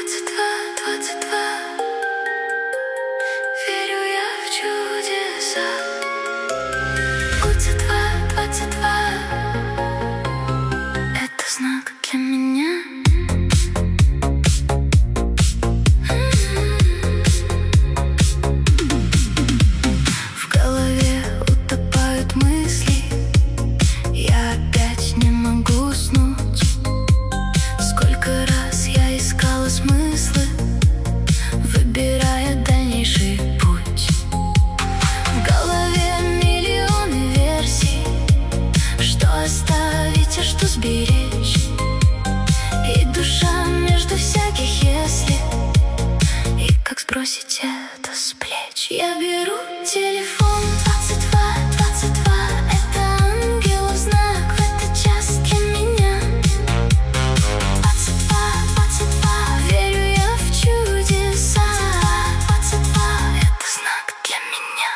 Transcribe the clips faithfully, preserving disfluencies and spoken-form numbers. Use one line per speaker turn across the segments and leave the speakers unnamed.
двадцать два, двадцать два. Верю я в чудеса. Двадцать два, двадцать два. Это знак для меня. В голове утопают мысли. Я опять не могу уснуть. Сколько раз я искала смыслы, выбирая дальнейший путь. В голове миллионы версий, что оставить, а что сберечь. И душа между всяких «если», и как сбросить это с плеч. Я беру телефон. Двадцать два, двадцать два. Это ангелов знак в этот час для меня. Двадцать два, двадцать два. Верю я в чудеса. Двадцать два, это знак для меня.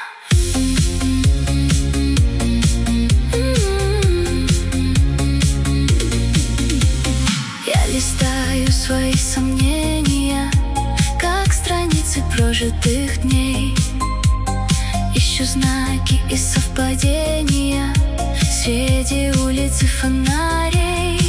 Я листаю свои сомнения, как страницы прожитых дней. Ищу знаки и совпадения в свете улиц и фонарей.